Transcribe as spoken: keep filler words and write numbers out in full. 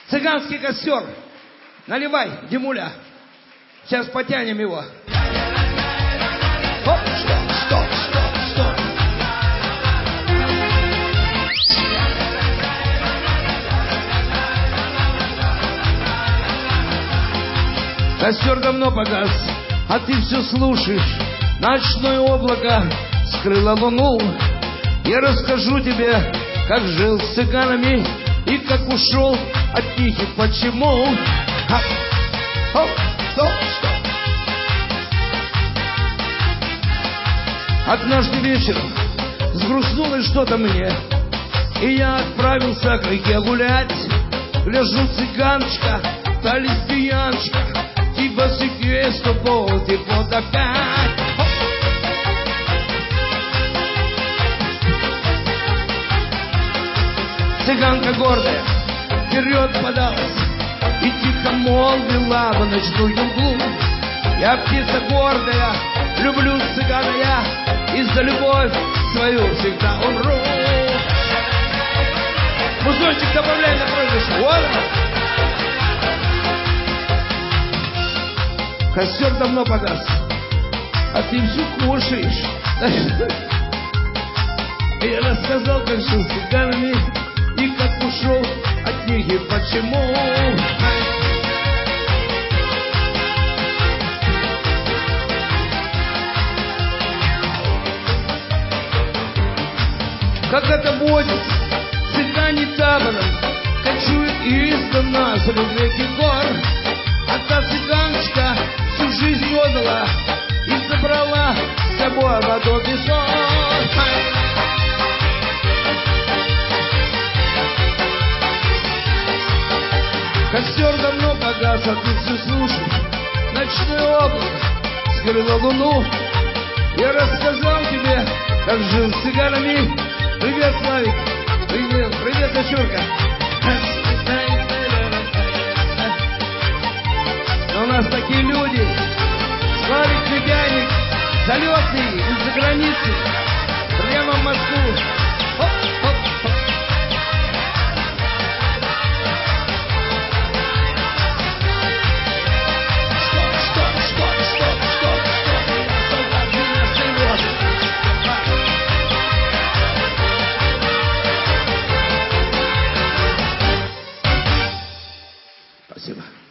Цыганский костер. Наливай, Димуля. Сейчас потянем его. Оп, стоп, стоп, стоп, стоп. Костер давно погас, а ты все слушаешь. Ночное облако скрыло луну. Я расскажу тебе, как жил с цыганами и как ушел от них и почему. Ха. Оп, стоп, стоп. Однажды вечером сгрустнулось что-то мне, и я отправился к реке гулять. Гляжу, цыганочка, та лесбияночка, типа сиквей с тобой, типа опять. Цыганка гордая вперед подалась и тихо молвила в ночную мглу: я птица гордая, люблю цыгана я, и за любовь свою всегда умру. Музончик добавляй на проигрыш. Вот он. Костер давно погас, а ты все кушаешь. Я рассказал, как жил с цыганами и как ушел от них и почему. Как это водится, цыгане табором кочуют издавна с реки гор. А та цыганочка всю жизнь отдала и забрала с собой водой песок. Костер давно погас, а ты все слушаешь. Ночное облако скрыло луну. Я рассказал тебе, как жил с цыганами. Привет, Славик. Привет, привет, дочурка. Но у нас такие люди. Славик Федяник, залетный из-за границы, прямо в Москву. Хоп, хоп, хоп. Стоп, стоп, стоп, стоп, стоп, стоп. Солдат двенадцатый год. Спасибо.